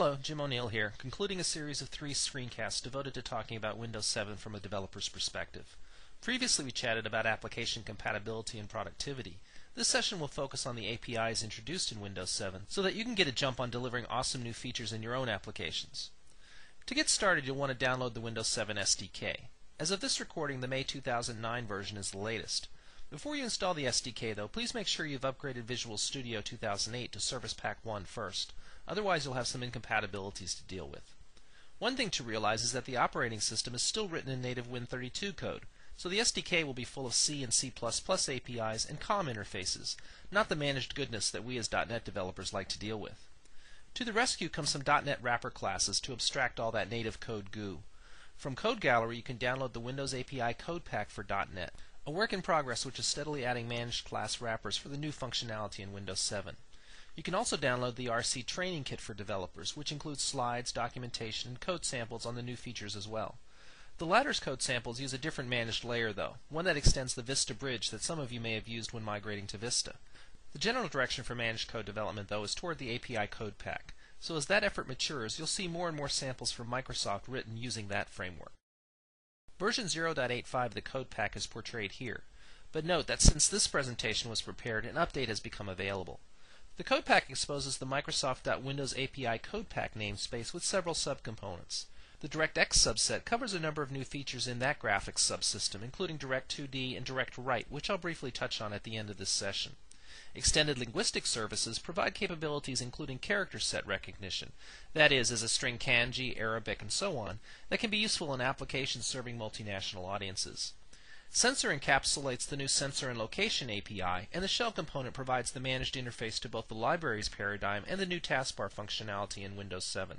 Hello, Jim O'Neill here, concluding a series of 3 screencasts devoted to talking about Windows 7 from a developer's perspective. Previously we chatted about application compatibility and productivity. This session will focus on the APIs introduced in Windows 7 so that you can get a jump on delivering awesome new features in your own applications. To get started, you'll want to download the Windows 7 SDK. As of this recording, the May 2009 version is the latest. Before you install the SDK, though, please make sure you've upgraded Visual Studio 2008 to Service Pack 1 first. Otherwise, you'll have some incompatibilities to deal with. One thing to realize is that the operating system is still written in native Win32 code, so the SDK will be full of C and C++ APIs and COM interfaces, not the managed goodness that we as .NET developers like to deal with. To the rescue come some .NET wrapper classes to abstract all that native code goo. From Code Gallery, you can download the Windows API Code Pack for .NET, a work in progress which is steadily adding managed class wrappers for the new functionality in Windows 7. You can also download the RC Training Kit for developers, which includes slides, documentation, and code samples on the new features as well. The latter's code samples use a different managed layer, though, one that extends the Vista bridge that some of you may have used when migrating to Vista. The general direction for managed code development, though, is toward the API Code Pack, so as that effort matures, you'll see more and more samples from Microsoft written using that framework. Version 0.85 of the Code Pack is portrayed here, but note that since this presentation was prepared, an update has become available. The Code Pack exposes the Microsoft.Windows API Code Pack namespace with several subcomponents. The DirectX subset covers a number of new features in that graphics subsystem, including Direct2D and DirectWrite, which I'll briefly touch on at the end of this session. Extended linguistic services provide capabilities including character set recognition, that is, as a string kanji, Arabic, and so on, that can be useful in applications serving multinational audiences. Sensor encapsulates the new Sensor and Location API, and the shell component provides the managed interface to both the libraries paradigm and the new taskbar functionality in Windows 7.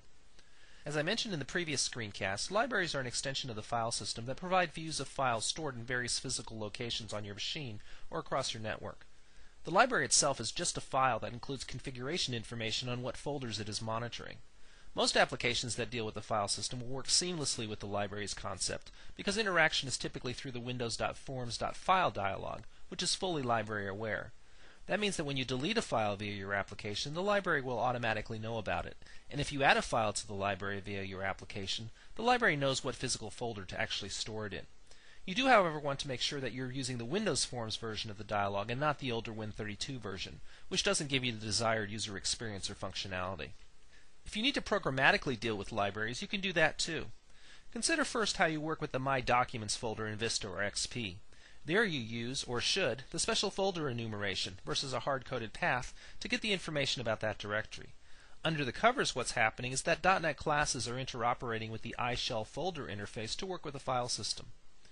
As I mentioned in the previous screencast, libraries are an extension of the file system that provide views of files stored in various physical locations on your machine or across your network. The library itself is just a file that includes configuration information on what folders it is monitoring. Most applications that deal with the file system will work seamlessly with the library's concept, because interaction is typically through the Windows.Forms.File dialog, which is fully library aware. That means that when you delete a file via your application, the library will automatically know about it, and if you add a file to the library via your application, the library knows what physical folder to actually store it in. You do, however, want to make sure that you're using the Windows Forms version of the dialog and not the older Win32 version, which doesn't give you the desired user experience or functionality. If you need to programmatically deal with libraries, you can do that too. Consider first how you work with the My Documents folder in Vista or XP. There you use, or should, the special folder enumeration versus a hard-coded path to get the information about that directory. Under the covers, what's happening is that .NET classes are interoperating with the iShell folder interface to work with the file system.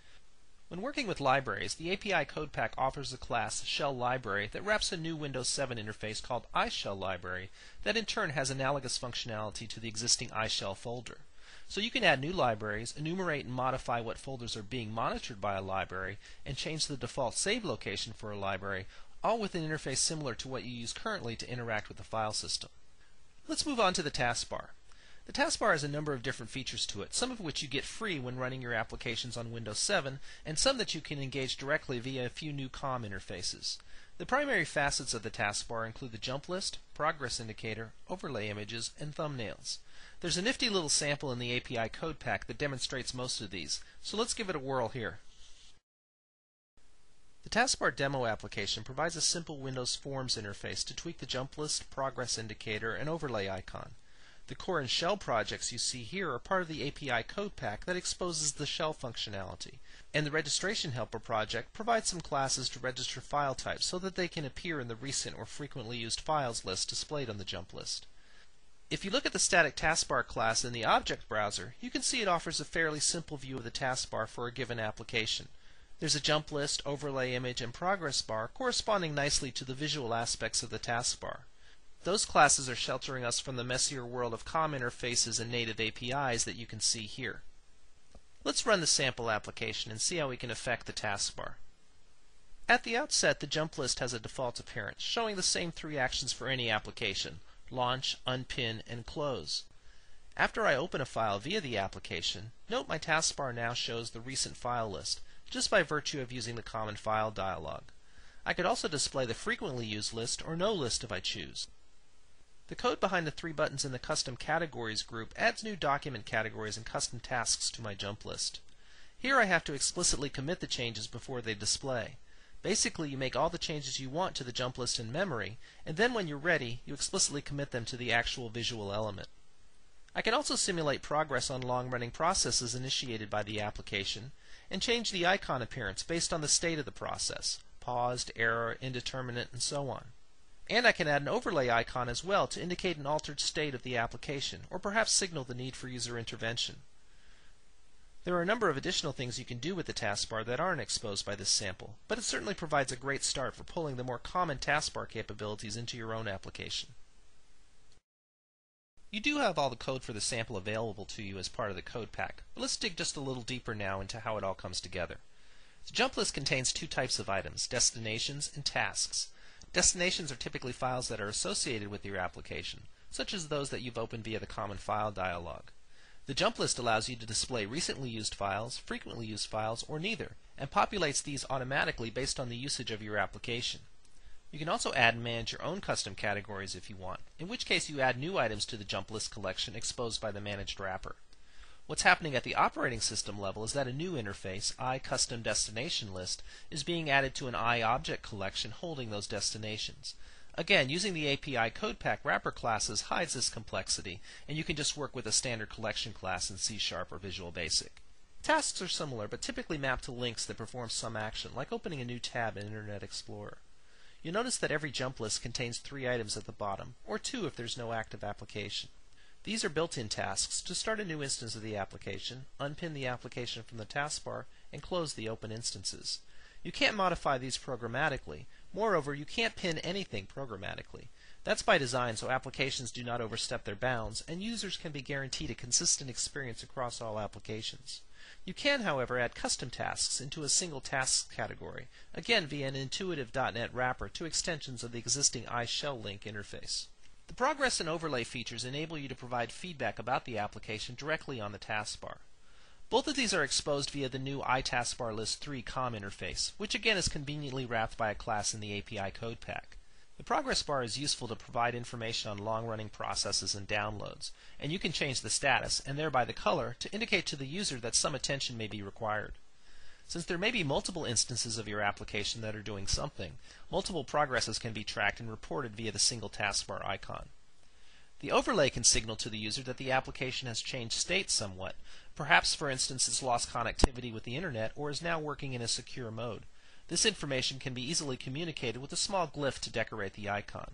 When working with libraries, the API Code Pack offers a class, Shell Library, that wraps a new Windows 7 interface called iShell Library that in turn has analogous functionality to the existing iShell folder. So you can add new libraries, enumerate and modify what folders are being monitored by a library, and change the default save location for a library, all with an interface similar to what you use currently to interact with the file system. Let's move on to the taskbar. The taskbar has a number of different features to it, some of which you get free when running your applications on Windows 7, and some that you can engage directly via a few new COM interfaces. The primary facets of the taskbar include the jump list, progress indicator, overlay images, and thumbnails. There's a nifty little sample in the API Code Pack that demonstrates most of these, so let's give it a whirl here. The taskbar demo application provides a simple Windows Forms interface to tweak the jump list, progress indicator, and overlay icon. The core and shell projects you see here are part of the API Code Pack that exposes the shell functionality, and the Registration Helper project provides some classes to register file types so that they can appear in the recent or frequently used files list displayed on the jump list. If you look at the static taskbar class in the object browser, you can see it offers a fairly simple view of the taskbar for a given application. There's a jump list, overlay image, and progress bar corresponding nicely to the visual aspects of the taskbar. Those classes are sheltering us from the messier world of COM interfaces and native APIs that you can see here. Let's run the sample application and see how we can affect the taskbar. At the outset, the jump list has a default appearance, showing the same 3 actions for any application: launch, unpin, and close. After I open a file via the application, note my taskbar now shows the recent file list, just by virtue of using the Common File dialog. I could also display the frequently used list or no list if I choose. The code behind the 3 buttons in the Custom Categories group adds new document categories and custom tasks to my jump list. Here I have to explicitly commit the changes before they display. Basically, you make all the changes you want to the jump list in memory, and then when you're ready, you explicitly commit them to the actual visual element. I can also simulate progress on long-running processes initiated by the application, and change the icon appearance based on the state of the process, paused, error, indeterminate, and so on. And I can add an overlay icon as well to indicate an altered state of the application, or perhaps signal the need for user intervention. There are a number of additional things you can do with the taskbar that aren't exposed by this sample, but it certainly provides a great start for pulling the more common taskbar capabilities into your own application. You do have all the code for the sample available to you as part of the code pack, but let's dig just a little deeper now into how it all comes together. The jump list contains 2 types of items, destinations and tasks. Destinations are typically files that are associated with your application, such as those that you've opened via the Common File dialog. The jump list allows you to display recently used files, frequently used files, or neither, and populates these automatically based on the usage of your application. You can also add and manage your own custom categories if you want, in which case you add new items to the jump list collection exposed by the managed wrapper. What's happening at the operating system level is that a new interface, iCustomDestination is being added to an iObject collection holding those destinations. Again, using the API CodePak wrapper classes hides this complexity, and you can just work with a standard collection class in C# or Visual Basic. Tasks are similar, but typically map to links that perform some action, like opening a new tab in Internet Explorer. You'll notice that every jump list contains 3 items at the bottom, or 2 if there's no active application. These are built-in tasks to start a new instance of the application, unpin the application from the taskbar, and close the open instances. You can't modify these programmatically. Moreover, you can't pin anything programmatically. That's by design so applications do not overstep their bounds, and users can be guaranteed a consistent experience across all applications. You can, however, add custom tasks into a single tasks category, again via an intuitive .NET wrapper to extensions of the existing iShellLink interface. The progress and overlay features enable you to provide feedback about the application directly on the taskbar. Both of these are exposed via the new iTaskbarList3 COM interface, which again is conveniently wrapped by a class in the API CodePak. The progress bar is useful to provide information on long-running processes and downloads, and you can change the status, and thereby the color, to indicate to the user that some attention may be required. Since there may be multiple instances of your application that are doing something, multiple progresses can be tracked and reported via the single taskbar icon. The overlay can signal to the user that the application has changed state somewhat. Perhaps, for instance, it's lost connectivity with the Internet or is now working in a secure mode. This information can be easily communicated with a small glyph to decorate the icon.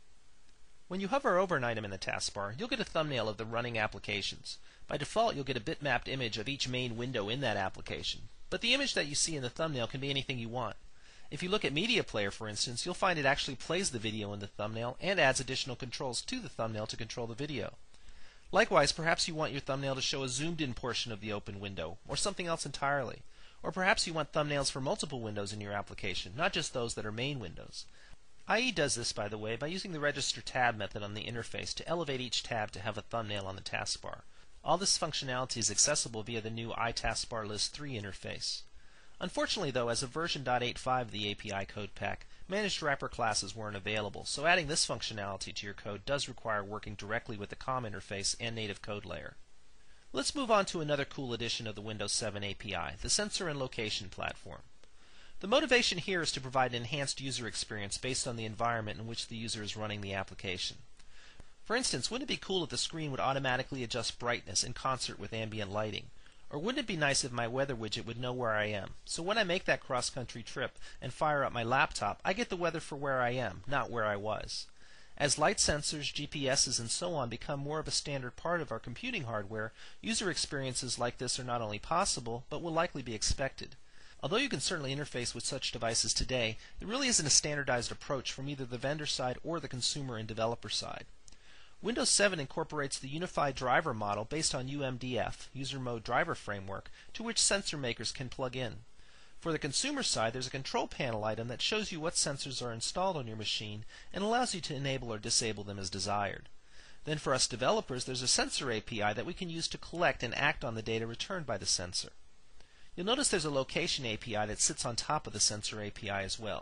When you hover over an item in the taskbar, you'll get a thumbnail of the running applications. By default, you'll get a bitmapped image of each main window in that application. But the image that you see in the thumbnail can be anything you want. If you look at Media Player, for instance, you'll find it actually plays the video in the thumbnail and adds additional controls to the thumbnail to control the video. Likewise, perhaps you want your thumbnail to show a zoomed-in portion of the open window, or something else entirely. Or perhaps you want thumbnails for multiple windows in your application, not just those that are main windows. IE does this, by the way, by using the register tab method on the interface to elevate each tab to have a thumbnail on the taskbar. All this functionality is accessible via the new iTaskbarList3 interface. Unfortunately, though, as of version .85 of the API CodePak, managed wrapper classes weren't available, so adding this functionality to your code does require working directly with the COM interface and native code layer. Let's move on to another cool addition of the Windows 7 API, the Sensor and Location Platform. The motivation here is to provide an enhanced user experience based on the environment in which the user is running the application. For instance, wouldn't it be cool if the screen would automatically adjust brightness in concert with ambient lighting? Or wouldn't it be nice if my weather widget would know where I am, so when I make that cross-country trip and fire up my laptop, I get the weather for where I am, not where I was. As light sensors, GPSs, and so on become more of a standard part of our computing hardware, user experiences like this are not only possible, but will likely be expected. Although you can certainly interface with such devices today, there really isn't a standardized approach from either the vendor side or the consumer and developer side. Windows 7 incorporates the unified driver model based on UMDF, User Mode Driver Framework, to which sensor makers can plug in. For the consumer side, there's a control panel item that shows you what sensors are installed on your machine and allows you to enable or disable them as desired. Then for us developers, there's a sensor API that we can use to collect and act on the data returned by the sensor. You'll notice there's a location API that sits on top of the sensor API as well.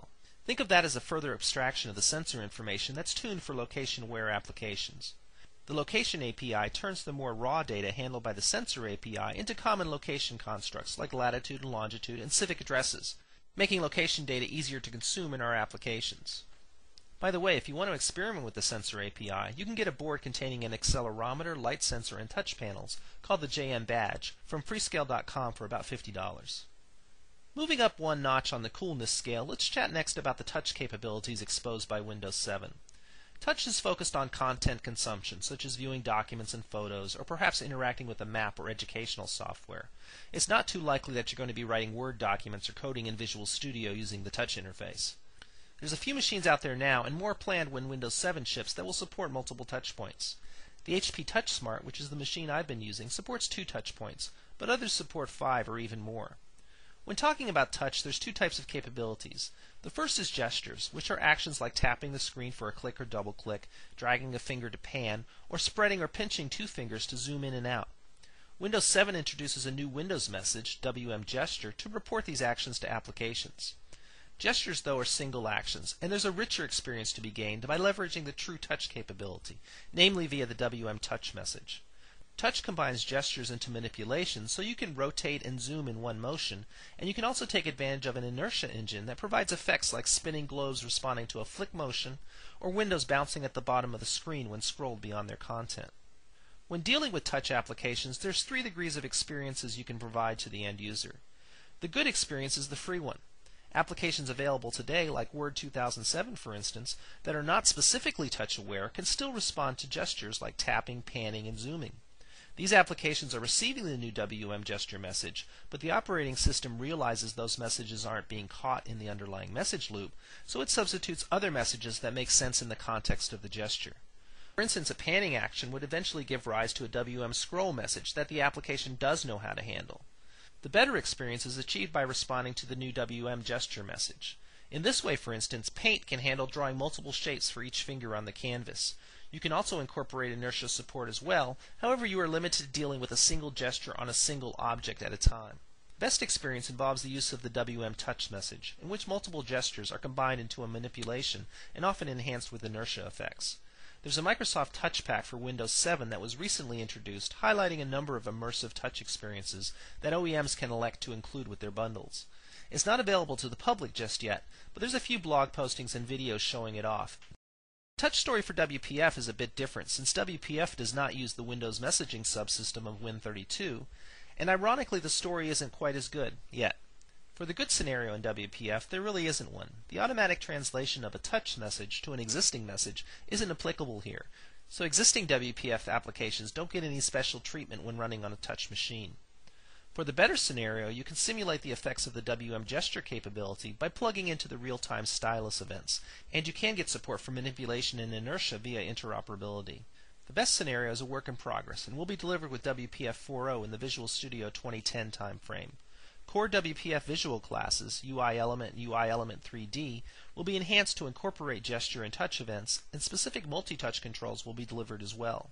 Think of that as a further abstraction of the sensor information that's tuned for location-aware applications. The Location API turns the more raw data handled by the Sensor API into common location constructs like latitude and longitude and civic addresses, making location data easier to consume in our applications. By the way, if you want to experiment with the Sensor API, you can get a board containing an accelerometer, light sensor, and touch panels called the JM Badge from Freescale.com for about $50. Moving up one notch on the coolness scale, let's chat next about the touch capabilities exposed by Windows 7. Touch is focused on content consumption, such as viewing documents and photos, or perhaps interacting with a map or educational software. It's not too likely that you're going to be writing Word documents or coding in Visual Studio using the touch interface. There's a few machines out there now, and more planned when Windows 7 ships, that will support multiple touch points. The HP TouchSmart, which is the machine I've been using, supports 2 touch points, but others support 5 or even more. When talking about touch, there's 2 types of capabilities. The first is gestures, which are actions like tapping the screen for a click or double click, dragging a finger to pan, or spreading or pinching 2 fingers to zoom in and out. Windows 7 introduces a new Windows message, WM Gesture, to report these actions to applications. Gestures, though, are single actions, and there's a richer experience to be gained by leveraging the True Touch capability, namely via the WM Touch message. Touch combines gestures into manipulation, so you can rotate and zoom in one motion, and you can also take advantage of an inertia engine that provides effects like spinning globes responding to a flick motion, or windows bouncing at the bottom of the screen when scrolled beyond their content. When dealing with touch applications, there's 3 degrees of experiences you can provide to the end user. The good experience is the free one. Applications available today, like Word 2007 for instance, that are not specifically touch-aware can still respond to gestures like tapping, panning, and zooming. These applications are receiving the new WM Gesture message, but the operating system realizes those messages aren't being caught in the underlying message loop, so it substitutes other messages that make sense in the context of the gesture. For instance, a panning action would eventually give rise to a WM Scroll message that the application does know how to handle. The better experience is achieved by responding to the new WM Gesture message. In this way, for instance, Paint can handle drawing multiple shapes for each finger on the canvas. You can also incorporate inertia support as well, however you are limited to dealing with a single gesture on a single object at a time. Best experience involves the use of the WM Touch message, in which multiple gestures are combined into a manipulation and often enhanced with inertia effects. There's a Microsoft Touch Pack for Windows 7 that was recently introduced, highlighting a number of immersive touch experiences that OEMs can elect to include with their bundles. It's not available to the public just yet, but there's a few blog postings and videos showing it off. The touch story for WPF is a bit different, since WPF does not use the Windows messaging subsystem of Win32, and ironically the story isn't quite as good yet. For the good scenario in WPF, there really isn't one. The automatic translation of a touch message to an existing message isn't applicable here, so existing WPF applications don't get any special treatment when running on a touch machine. For the better scenario, you can simulate the effects of the WM Gesture capability by plugging into the real-time stylus events, and you can get support for manipulation and inertia via interoperability. The best scenario is a work in progress and will be delivered with WPF 4.0 in the Visual Studio 2010 timeframe. Core WPF visual classes, UI Element and UI Element 3D, will be enhanced to incorporate gesture and touch events, and specific multi-touch controls will be delivered as well.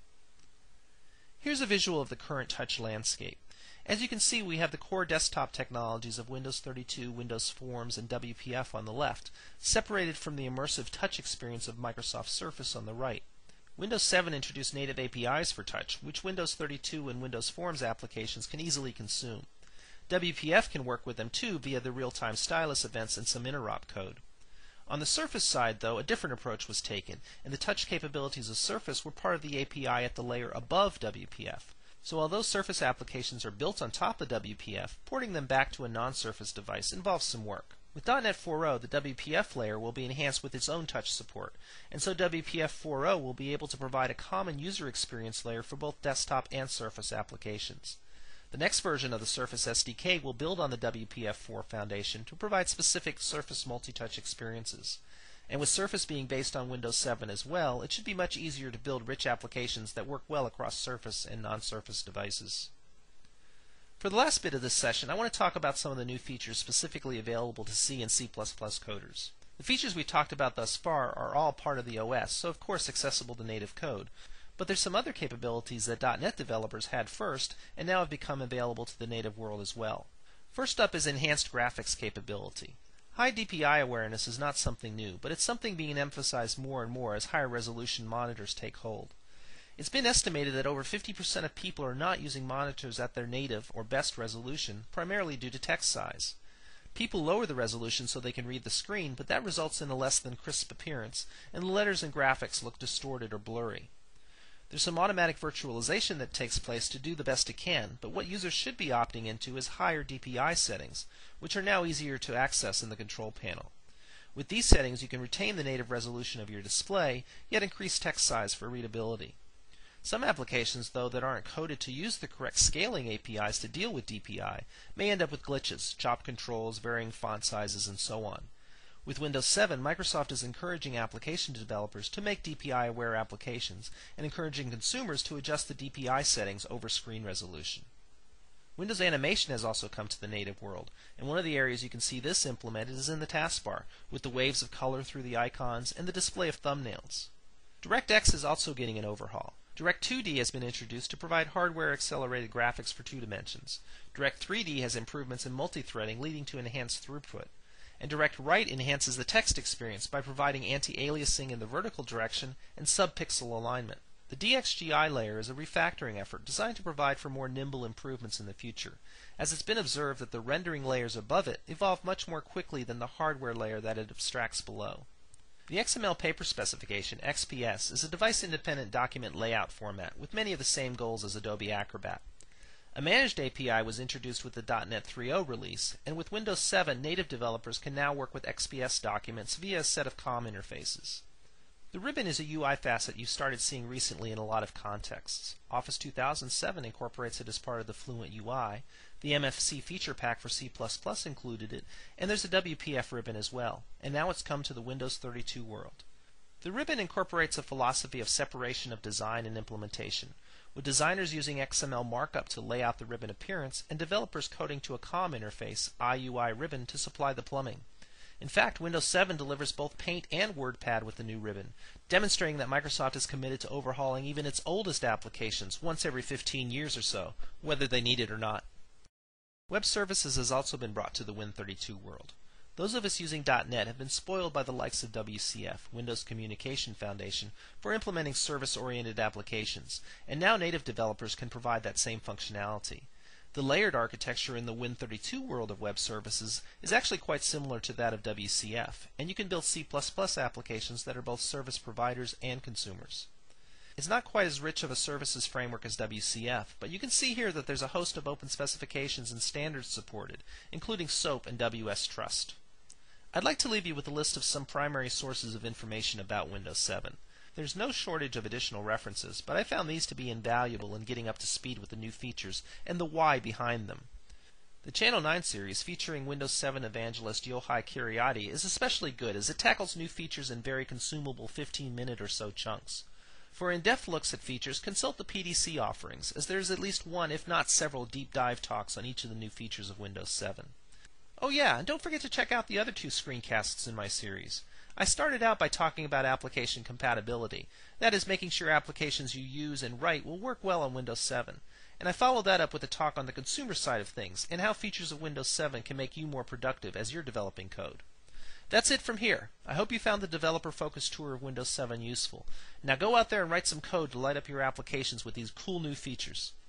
Here's a visual of the current touch landscape. As you can see, we have the core desktop technologies of Windows 32, Windows Forms, and WPF on the left, separated from the immersive touch experience of Microsoft Surface on the right. Windows 7 introduced native APIs for touch, which Windows 32 and Windows Forms applications can easily consume. WPF can work with them too via the real-time stylus events and some interop code. On the Surface side, though, a different approach was taken, and the touch capabilities of Surface were part of the API at the layer above WPF. So although Surface applications are built on top of WPF, porting them back to a non-Surface device involves some work. With .NET 4.0, the WPF layer will be enhanced with its own touch support, and so WPF 4.0 will be able to provide a common user experience layer for both desktop and Surface applications. The next version of the Surface SDK will build on the WPF 4 foundation to provide specific Surface multi-touch experiences. And with Surface being based on Windows 7 as well, it should be much easier to build rich applications that work well across Surface and non-Surface devices. For the last bit of this session, I want to talk about some of the new features specifically available to C and C++ coders. The features we've talked about thus far are all part of the OS, so of course accessible to native code. But there's some other capabilities that .NET developers had first and now have become available to the native world as well. First up is enhanced graphics capability. High DPI awareness is not something new, but it's something being emphasized more and more as higher resolution monitors take hold. It's been estimated that over 50% of people are not using monitors at their native or best resolution, primarily due to text size. People lower the resolution so they can read the screen, but that results in a less than crisp appearance, and the letters and graphics look distorted or blurry. There's some automatic virtualization that takes place to do the best it can, but what users should be opting into is higher DPI settings, which are now easier to access in the control panel. With these settings, you can retain the native resolution of your display, yet increase text size for readability. Some applications, though, that aren't coded to use the correct scaling APIs to deal with DPI may end up with glitches, chop controls, varying font sizes, and so on. With Windows 7, Microsoft is encouraging application developers to make DPI-aware applications and encouraging consumers to adjust the DPI settings over screen resolution. Windows Animation has also come to the native world, and one of the areas you can see this implemented is in the taskbar, with the waves of color through the icons and the display of thumbnails. DirectX is also getting an overhaul. Direct2D has been introduced to provide hardware-accelerated graphics for 2 dimensions. Direct3D has improvements in multi-threading leading to enhanced throughput. And DirectWrite enhances the text experience by providing anti-aliasing in the vertical direction and sub-pixel alignment. The DXGI layer is a refactoring effort designed to provide for more nimble improvements in the future, as it's been observed that the rendering layers above it evolve much more quickly than the hardware layer that it abstracts below. The XML paper specification, XPS, is a device-independent document layout format with many of the same goals as Adobe Acrobat. A managed API was introduced with the .NET 3.0 release, and with Windows 7, native developers can now work with XPS documents via a set of COM interfaces. The ribbon is a UI facet you started seeing recently in a lot of contexts. Office 2007 incorporates it as part of the Fluent UI, the MFC feature pack for C++ included it, and there's a WPF ribbon as well, and now it's come to the Windows 32 world. The ribbon incorporates a philosophy of separation of design and implementation, with designers using XML markup to lay out the ribbon appearance and developers coding to a COM interface, IUI ribbon, to supply the plumbing. In fact, Windows 7 delivers both Paint and WordPad with the new ribbon, demonstrating that Microsoft is committed to overhauling even its oldest applications once every 15 years or so, whether they need it or not. Web Services has also been brought to the Win32 world. Those of us using .NET have been spoiled by the likes of WCF, Windows Communication Foundation, for implementing service-oriented applications, and now native developers can provide that same functionality. The layered architecture in the Win32 world of web services is actually quite similar to that of WCF, and you can build C++ applications that are both service providers and consumers. It's not quite as rich of a services framework as WCF, but you can see here that there's a host of open specifications and standards supported, including SOAP and WS Trust. I'd like to leave you with a list of some primary sources of information about Windows 7. There's no shortage of additional references, but I found these to be invaluable in getting up to speed with the new features and the why behind them. The Channel 9 series featuring Windows 7 evangelist Yohai Kiriati is especially good as it tackles new features in very consumable 15-minute or so chunks. For in-depth looks at features, consult the PDC offerings, as there's at least one, if not several, deep dive talks on each of the new features of Windows 7. Oh yeah, and don't forget to check out the other 2 screencasts in my series. I started out by talking about application compatibility, that is, making sure applications you use and write will work well on Windows 7. And I followed that up with a talk on the consumer side of things and how features of Windows 7 can make you more productive as you're developing code. That's it from here. I hope you found the developer-focused tour of Windows 7 useful. Now go out there and write some code to light up your applications with these cool new features.